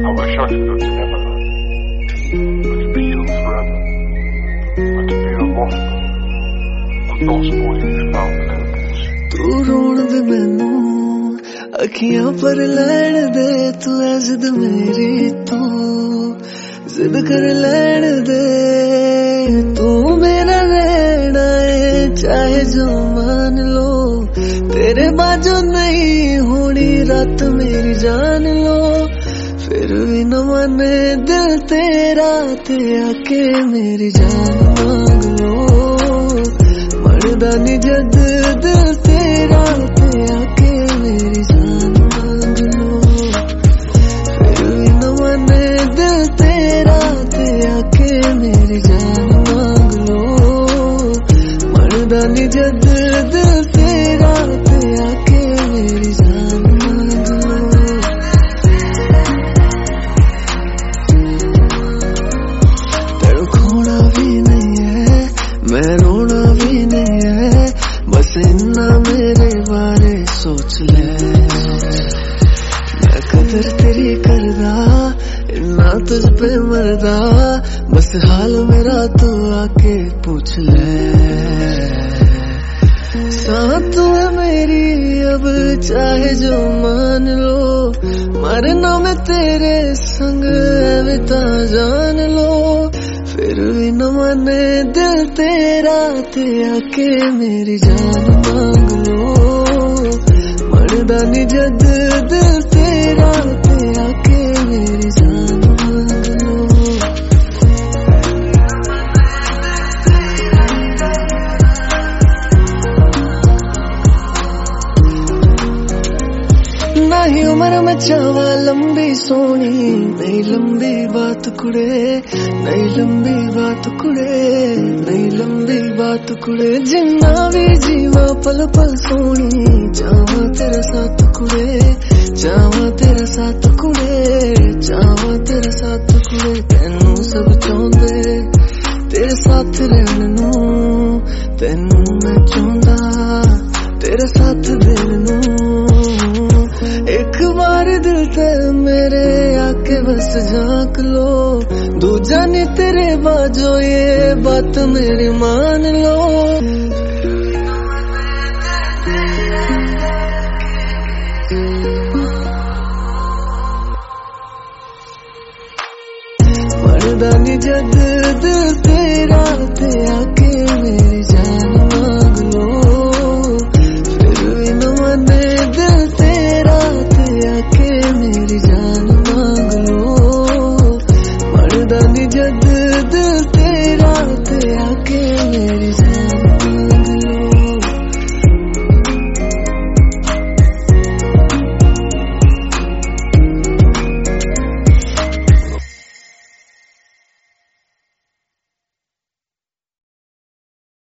wish I could go to Neverland, but to be young forever, but to be a lost boy who found purpose. तू रोण दे मैनू अखियां पर लैण दे, तू ऐ जिद मेरी, तू जिद कर लैण दे, तू मेरा रहना है चाहे जो मान लो, तेरे बाजू नहीं होनी रात मेरी जान लो, फिर भी न माने दिल तेरा, ते आके मेरी जान मांग लो, मरदा नी जद दिल तेरा, ते आके मेरी जान मांग लो, फिर भी न माने दिल तेरा, ते आके मेरी जान मांग लो, मरदा नी जद दिल तेरा, ते आके मेरी जान मांग लो। तेरे खोना भी नहीं है, मैं रोना भी नहीं है, बस इन्ना मेरे बारे सोच ले, मैं कदर तेरी करदा, इन्ना तुझ पे मरदा, बस हाल मेरा तू आके पूछ ले, साथ है मेरी अब चाहे जो मान लो, मरना मैं तेरे संग विता जान लो, फिर भी न माने दिल तेरा, ते आके मेरी जान मांग लो, मरदा नी जद दिल तेरा, ते आके मेरी जान मांग लो। नहीं उम्र में चावा लंबी सोनी, नहीं लंबी बात कुड़े, नहीं लंबी बात कुड़े, नहीं लंबी बात कुड़े, जिन्ना भी जीवा पल पल सोनी, चावा तेरा साथ कुड़े, चावा तेरा साथ कुड़े, चावा तेरा साथ कुड़े, तेनू सब चाहते तेरे साथ रहने नू, तेनू मैं चाहता तेरे साथ देने नू, एक बार दिल ते मेरे आके बस झांक लो, दूजा नी तेरे बाजो ये बात मेरी मान लो, मरदा नी जद दिल तेरा, ते आके मेरी